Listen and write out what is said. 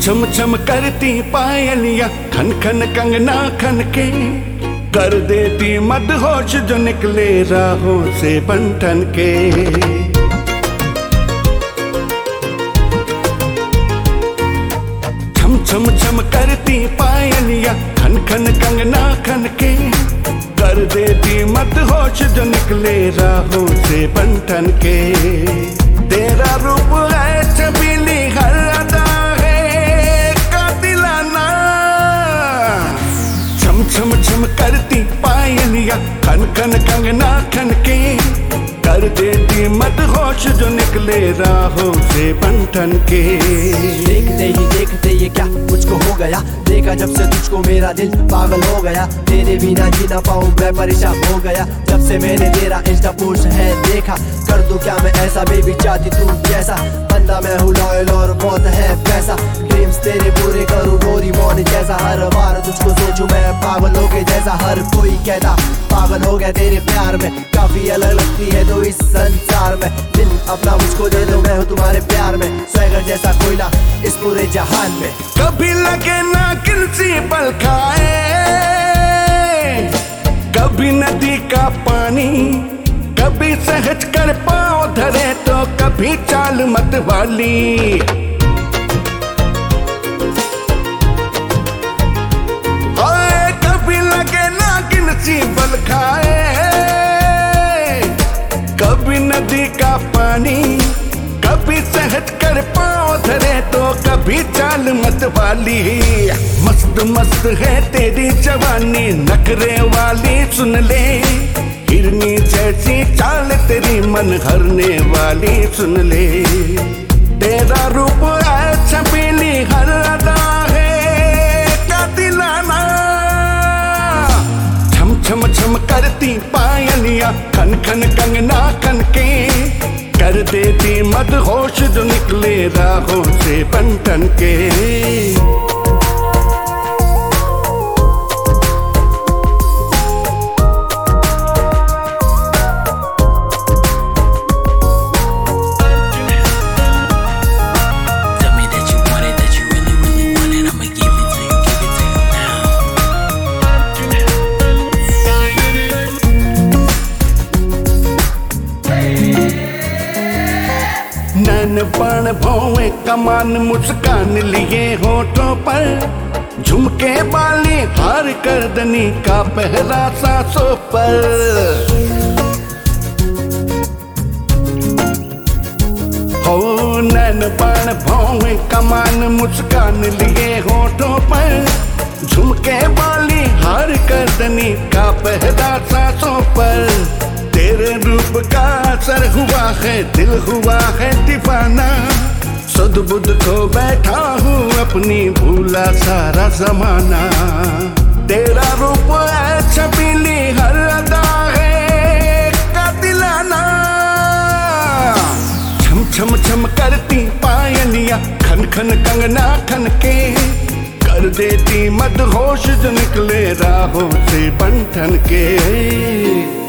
छम छम करती पायलियां खन खन कंगना खन के कर देती मदहोश जो निकले राहों से बन ठन के। छम छम छम करती पायलियां खन खन कंगना खन के कर देती मदहोश जो निकले राहों से बन ठन के। तेरा रूप है छबीली हर अदा है कातिलाना। छम छम छम करती पायलियां खन खन कंगना खन के कर देती मदहोश जो निकले राहों से बन ठन के। देखते ये क्या मुझको हो गया, देखा जब से तुझको मेरा दिल पागल हो गया। तेरे बिना जी ना पाऊं मैं परेशान हो गया, जब से मैंने तेरा इंस्टा पोस्ट है देखा। कर दूं क्या मैं ऐसा बेबी चाहती तू जैसा, बंदा मैं हूँ लॉयल और बहुत है पैसा। ड्रीम्स तेरे पूरे करूँ डोरेमोन जैसा, हर बार तुझको सोचूं मैं पागल हो गए जैसा। हर कोई कहता पागल हो गया तेरे प्यार में, काफी अलग लगती है तो इस संसार में। दिल अपना मुझको दे दो मैं हूँ तुम्हारे प्यार में, स्वैगर जैसा कोयला इस पूरे जहान में। कभी लगे ना किसी पल खाए, कभी नदी का पानी, कभी सहज कर पाँव धरे तो कभी चाल मत वाली। कभी लगे ना किसी पल खाए, कभी नदी का पानी, कभी सहज कर पाँव धरे तो कभी चाल मत वाली। मस्त मस्त है तेरी जवानी नखरे वाली सुन ले, हिरनी जैसी चाल तेरी मन हरने वाली सुन ले। तेरा रूप है छबीली हर अदा है कातिलाना। छम छम छम करती पायलियां खन खन कंगना खन के कर देती मदहोश जो निकले राहों से बन ठन के। नैन बाण भौवे कमान मुस्कान लिए होठों पर, झुमके बाली हार करदनी का पहरा सांसों पर। हो नैन बाण भौवे कमान मुस्कान लिए होठों पर, झुमके बाली हार करदनी का पहरा सांसों पर। तेरे रूप का असर हुआ है दिल हुआ है दीवाना, सुध बुध को बैठा हूँ अपनी भूला सारा जमाना। तेरा रूप है छबीली हर अदा है कातिलाना। छम छम छम करती पायलियां खन खन कंगना खन के कर देती मदहोश जो निकले राहों से बन ठन के।